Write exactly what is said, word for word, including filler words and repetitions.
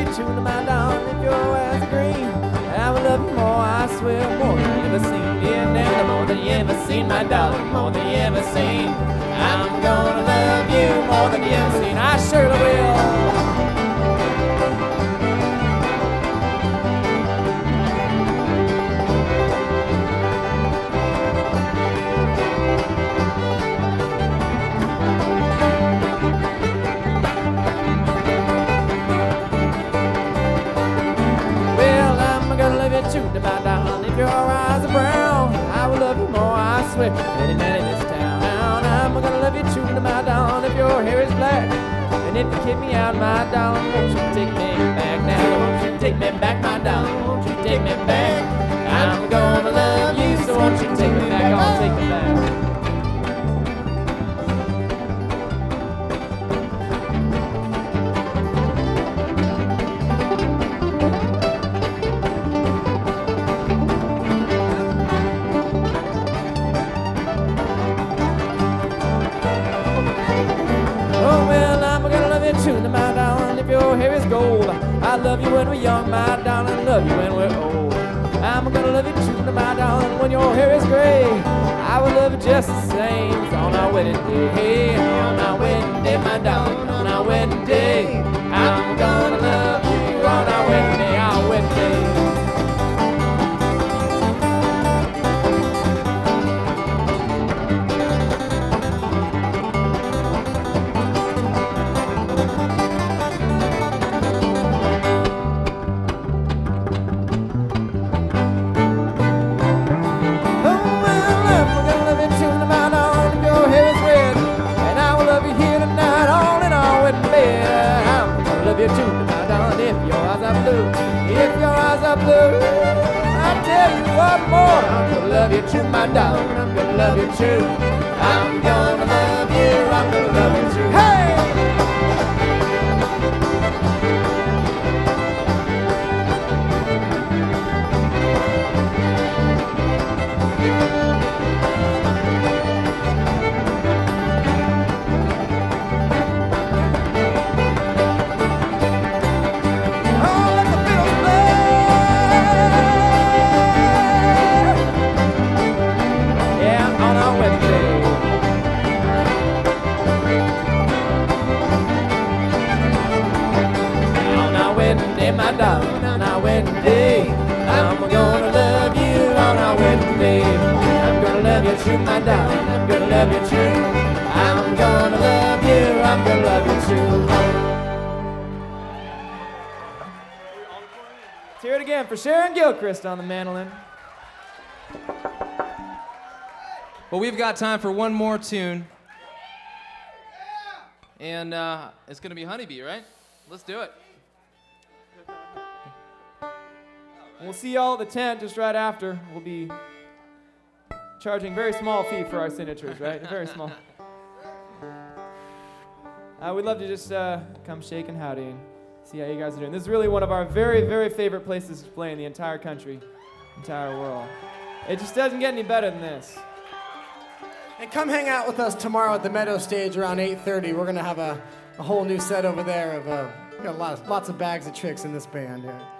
tune to my darling if your eyes are green. I will love you more, I swear, more than you ever seen. Yeah, now more than you ever seen, my darling, more than you ever seen. I'm gonna love you more than you ever seen. I surely will. To my darling, if your eyes are brown, I will love you more, I swear, any man in this town. I'm gonna love you too, my darling, if your hair is black. And if you kick me out, my darling, won't you take me back? Now, won't you take me back, my darling, won't you take me back? I'm gonna love you, so won't you take me back, I'll take me back. My darling, if your hair is gold, I love you when we're young, my darling, love you when we're old. I'm gonna love you too, my darling, when your hair is gray. I will love you just the same as on our wedding day. Hey, on our wedding day, my darling, on our wedding day. I'm gonna love you on our wedding day, our wedding day. Love you too, my darling, if your eyes are blue. If your eyes are blue, I'll tell you what more. I'm gonna love you too, my darling, I'm gonna love you too. I'm gonna love you, I'm gonna love you too. Hey! My darling, on our wedding day, I'm gonna love you on our wedding day. I'm gonna love you true, my darling, I'm gonna love you true. I'm gonna love you, I'm gonna love you true. Let's hear it again for Sharon Gilchrist on the mandolin. Well, we've got time for one more tune. And uh, it's gonna be Honeybee, right? Let's do it. We'll see y'all at the tent just right after. We'll be charging very small fee for our signatures, right? Very small. Uh, we'd love to just uh, come shake and howdy and see how you guys are doing. This is really one of our very, very favorite places to play in the entire country, entire world. It just doesn't get any better than this. And come hang out with us tomorrow at the Meadow Stage around eight thirty. We're going to have a, a whole new set over there of uh, we got lots, lots of bags of tricks in this band here.